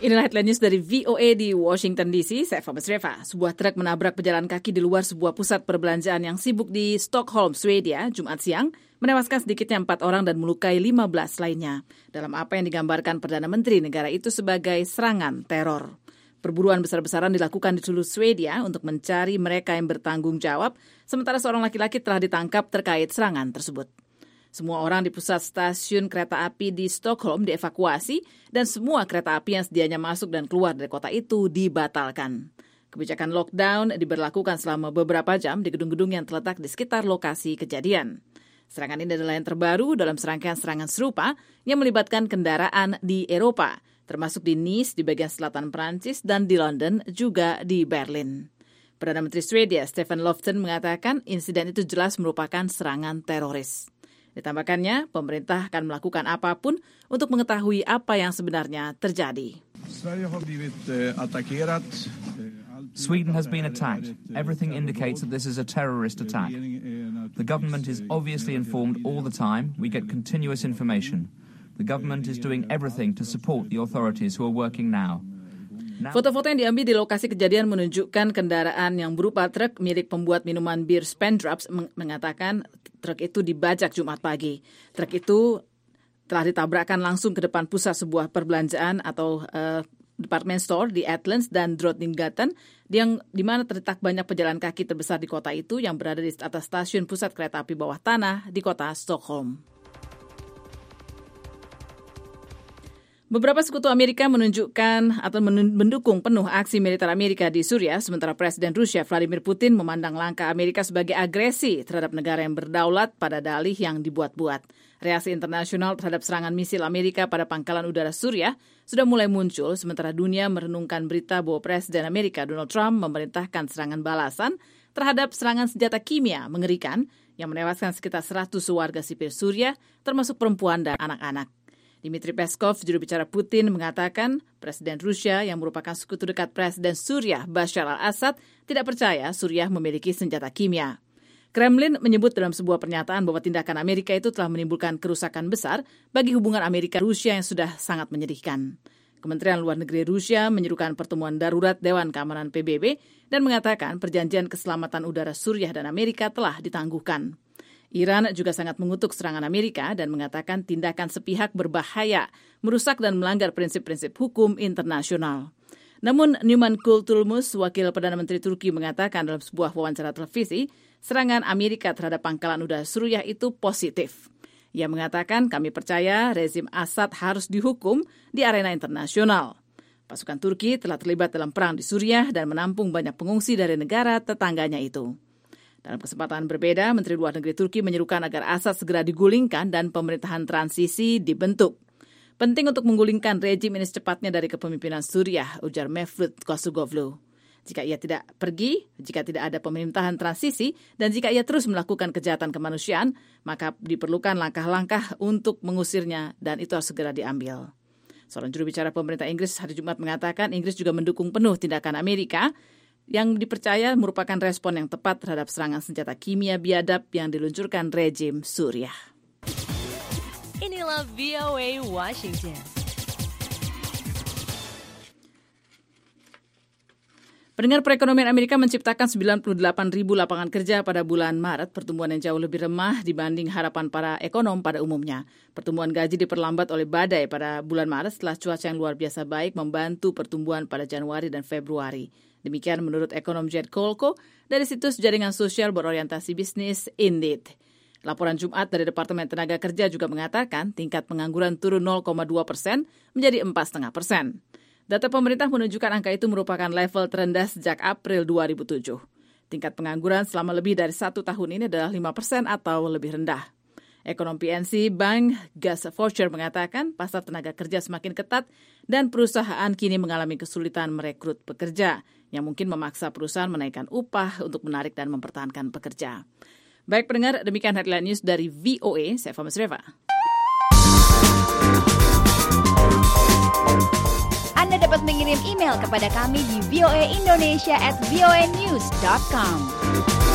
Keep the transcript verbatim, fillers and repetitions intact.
Inilah headline news dari V O A di Washington D C. Saya Eva Masreva. Sebuah truk menabrak pejalan kaki di luar sebuah pusat perbelanjaan yang sibuk di Stockholm, Swedia, Jumat siang, menewaskan sedikitnya empat orang dan melukai lima belas lainnya. Dalam apa yang digambarkan Perdana Menteri negara itu sebagai serangan teror. Perburuan besar-besaran dilakukan di seluruh Swedia untuk mencari mereka yang bertanggung jawab, sementara seorang laki-laki telah ditangkap terkait serangan tersebut. Semua orang di pusat stasiun kereta api di Stockholm dievakuasi dan semua kereta api yang sedianya masuk dan keluar dari kota itu dibatalkan. Kebijakan lockdown diberlakukan selama beberapa jam di gedung-gedung yang terletak di sekitar lokasi kejadian. Serangan ini adalah yang terbaru dalam serangkaian serangan serupa yang melibatkan kendaraan di Eropa, termasuk di Nice di bagian selatan Prancis dan di London juga di Berlin. Perdana Menteri Swedia Stefan Löfven mengatakan insiden itu jelas merupakan serangan teroris. Ditambahkannya, pemerintah akan melakukan apapun untuk mengetahui apa yang sebenarnya terjadi. Sweden has been attacked. Everything indicates that this is a terrorist attack. The government is obviously informed all the time. We get continuous information. The government is doing everything to support the authorities who are working now. Foto-foto yang diambil di lokasi kejadian menunjukkan kendaraan yang berupa truk milik pembuat minuman bir Spendrups meng- mengatakan truk itu dibajak Jumat pagi. Truk itu telah ditabrakkan langsung ke depan pusat sebuah perbelanjaan atau uh, department store di Atlantis dan Drottninggatan, yang di mana terletak banyak pejalan kaki terbesar di kota itu yang berada di atas stasiun pusat kereta api bawah tanah di kota Stockholm. Beberapa sekutu Amerika menunjukkan atau mendukung penuh aksi militer Amerika di Suriah, sementara Presiden Rusia Vladimir Putin memandang langkah Amerika sebagai agresi terhadap negara yang berdaulat pada dalih yang dibuat-buat. Reaksi internasional terhadap serangan misil Amerika pada pangkalan udara Suriah sudah mulai muncul, sementara dunia merenungkan berita bahwa Presiden Amerika Donald Trump memerintahkan serangan balasan terhadap serangan senjata kimia mengerikan yang menewaskan sekitar seratus warga sipil Suriah, termasuk perempuan dan anak-anak. Dmitry Peskov, juru bicara Putin, mengatakan Presiden Rusia yang merupakan sekutu dekat Presiden Suriah Bashar al-Assad tidak percaya Suriah memiliki senjata kimia. Kremlin menyebut dalam sebuah pernyataan bahwa tindakan Amerika itu telah menimbulkan kerusakan besar bagi hubungan Amerika-Rusia yang sudah sangat menyedihkan. Kementerian Luar Negeri Rusia menyerukan pertemuan darurat Dewan Keamanan P B B dan mengatakan perjanjian keselamatan udara Suriah dan Amerika telah ditangguhkan. Iran juga sangat mengutuk serangan Amerika dan mengatakan tindakan sepihak berbahaya, merusak dan melanggar prinsip-prinsip hukum internasional. Namun Numan Kurtulmus, wakil Perdana Menteri Turki, mengatakan dalam sebuah wawancara televisi, serangan Amerika terhadap pangkalan udara Suriah itu positif. Ia mengatakan, kami percaya rezim Assad harus dihukum di arena internasional. Pasukan Turki telah terlibat dalam perang di Suriah dan menampung banyak pengungsi dari negara tetangganya itu. Dalam kesempatan berbeda, Menteri Luar Negeri Turki menyerukan agar Assad segera digulingkan dan pemerintahan transisi dibentuk. Penting untuk menggulingkan rejim ini secepatnya dari kepemimpinan Suriah, ujar Mevlut Cavusoglu. Jika ia tidak pergi, jika tidak ada pemerintahan transisi, dan jika ia terus melakukan kejahatan kemanusiaan, maka diperlukan langkah-langkah untuk mengusirnya dan itu harus segera diambil. Seorang juru bicara pemerintah Inggris hari Jumat mengatakan Inggris juga mendukung penuh tindakan Amerika yang dipercaya merupakan respon yang tepat terhadap serangan senjata kimia biadab yang diluncurkan rejim Suriah. Inilah V O A Washington. Pendengar, perekonomian Amerika menciptakan sembilan puluh delapan ribu lapangan kerja pada bulan Maret, pertumbuhan yang jauh lebih remah dibanding harapan para ekonom pada umumnya. Pertumbuhan gaji diperlambat oleh badai pada bulan Maret setelah cuaca yang luar biasa baik membantu pertumbuhan pada Januari dan Februari. Demikian menurut ekonom Jed Kolko dari situs jaringan sosial berorientasi bisnis Indeed. Laporan Jumat dari Departemen Tenaga Kerja juga mengatakan tingkat pengangguran turun nol koma dua persen menjadi empat koma lima persen. Data pemerintah menunjukkan angka itu merupakan level terendah sejak April dua ribu tujuh. Tingkat pengangguran selama lebih dari satu tahun ini adalah lima persen atau lebih rendah. Ekonom P N C Bank Gus Forcher mengatakan pasar tenaga kerja semakin ketat dan perusahaan kini mengalami kesulitan merekrut pekerja yang mungkin memaksa perusahaan menaikkan upah untuk menarik dan mempertahankan pekerja. Baik pendengar, demikian headline news dari V O A, saya Eva Masreva. Anda dapat mengirim email kepada kami di voaindonesia at voanews dot com.